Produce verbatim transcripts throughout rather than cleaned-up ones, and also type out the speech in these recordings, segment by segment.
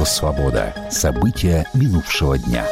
Радио «Свобода». События минувшего дня.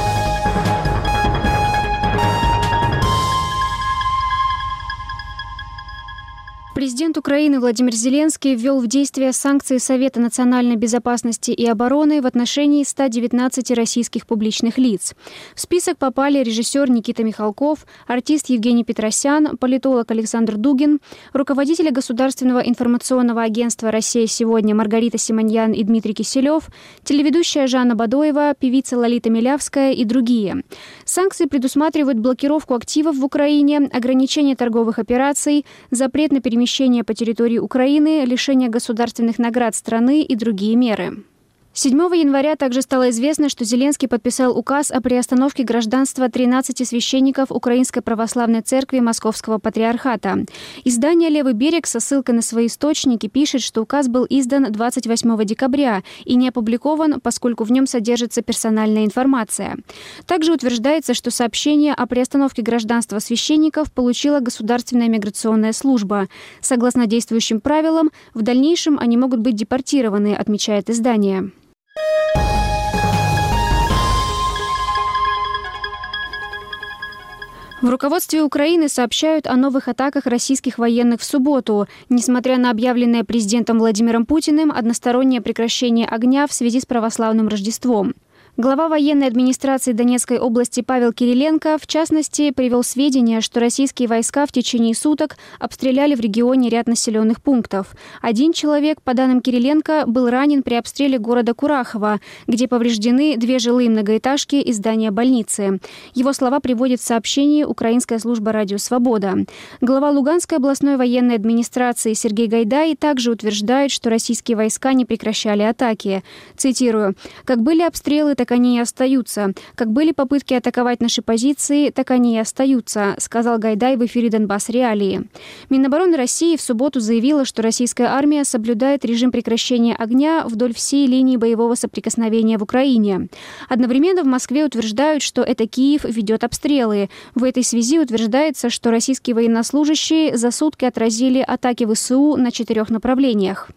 Президент Украины Владимир Зеленский ввел в действие санкции Совета национальной безопасности и обороны в отношении ста девятнадцати российских публичных лиц. В список попали режиссер Никита Михалков, артист Евгений Петросян, политолог Александр Дугин, руководители Государственного информационного агентства «Россия сегодня» Маргарита Симоньян и Дмитрий Киселев, телеведущая Жанна Бадоева, певица Лолита Милявская и другие. Санкции предусматривают блокировку активов в Украине, ограничение торговых операций, запрет на перемещение по территории Украины, лишение государственных наград страны и другие меры. седьмого января также стало известно, что Зеленский подписал указ о приостановке гражданства тринадцати священников Украинской Православной Церкви Московского Патриархата. Издание «Левый берег» со ссылкой на свои источники пишет, что указ был издан двадцать восьмого декабря и не опубликован, поскольку в нем содержится персональная информация. Также утверждается, что сообщение о приостановке гражданства священников получила Государственная миграционная служба. Согласно действующим правилам, в дальнейшем они могут быть депортированы, отмечает издание. В руководстве Украины сообщают о новых атаках российских военных в субботу. Несмотря на объявленное президентом Владимиром Путиным одностороннее прекращение огня в связи с православным Рождеством. Глава военной администрации Донецкой области Павел Кириленко, в частности, привел сведения, что российские войска в течение суток обстреляли в регионе ряд населенных пунктов. Один человек, по данным Кириленко, был ранен при обстреле города Курахово, где повреждены две жилые многоэтажки и здание больницы. Его слова приводит в сообщении украинская служба «Радио Свобода». Глава Луганской областной военной администрации Сергей Гайдай также утверждает, что российские войска не прекращали атаки. Цитирую: «Как были обстрелы, так они и остаются. Как были попытки атаковать наши позиции, так они и остаются», сказал Гайдай в эфире «Донбасс Реалии». Минобороны России в субботу заявила, что российская армия соблюдает режим прекращения огня вдоль всей линии боевого соприкосновения в Украине. Одновременно в Москве утверждают, что это Киев ведет обстрелы. В этой связи утверждается, что российские военнослужащие за сутки отразили атаки ВСУ на четырех направлениях.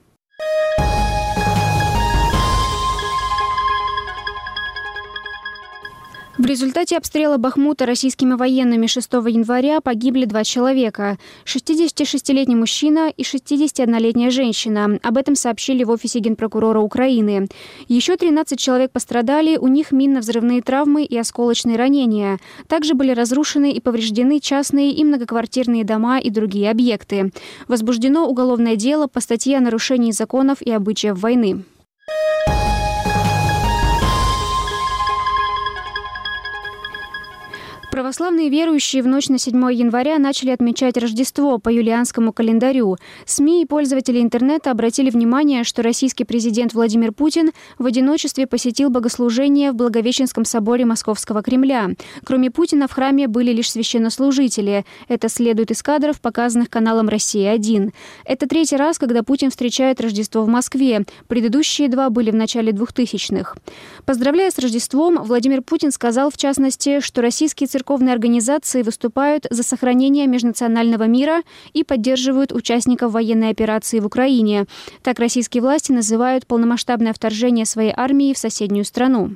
В результате обстрела Бахмута российскими военными шестого января погибли два человека – шестидесятишестилетний мужчина и шестидесятиоднолетняя женщина. Об этом сообщили в офисе генпрокурора Украины. Еще тринадцать человек пострадали, у них минно-взрывные травмы и осколочные ранения. Также были разрушены и повреждены частные и многоквартирные дома и другие объекты. Возбуждено уголовное дело по статье о нарушении законов и обычаев войны. Православные верующие в ночь на седьмое января начали отмечать Рождество по юлианскому календарю. СМИ и пользователи интернета обратили внимание, что российский президент Владимир Путин в одиночестве посетил богослужение в Благовещенском соборе Московского Кремля. Кроме Путина в храме были лишь священнослужители. Это следует из кадров, показанных каналом «Россия один». Это третий раз, когда Путин встречает Рождество в Москве. Предыдущие два были в начале двухтысячных. Поздравляя с Рождеством, Владимир Путин сказал, в частности, что российские церковные Церковные организации выступают за сохранение межнационального мира и поддерживают участников военной операции в Украине. Так российские власти называют полномасштабное вторжение своей армии в соседнюю страну.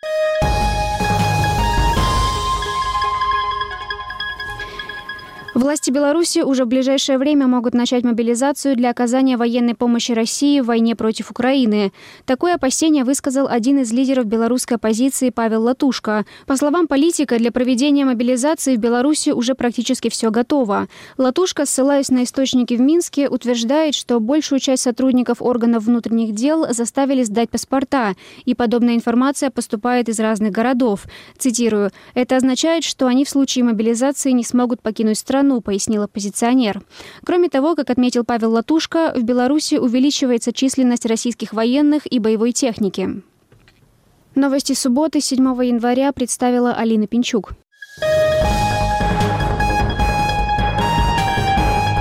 Власти Беларуси уже в ближайшее время могут начать мобилизацию для оказания военной помощи России в войне против Украины. Такое опасение высказал один из лидеров белорусской оппозиции Павел Латушко. По словам политика, для проведения мобилизации в Беларуси уже практически все готово. Латушко, ссылаясь на источники в Минске, утверждает, что большую часть сотрудников органов внутренних дел заставили сдать паспорта, и подобная информация поступает из разных городов. Цитирую: «Это означает, что они в случае мобилизации не смогут покинуть страну», пояснил оппозиционер. Кроме того, как отметил Павел Латушко, в Беларуси увеличивается численность российских военных и боевой техники. Новости субботы, седьмого января, представила Алина Пинчук.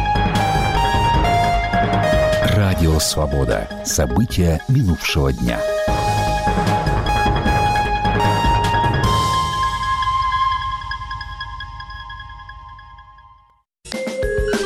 Радио «Свобода». События минувшего дня.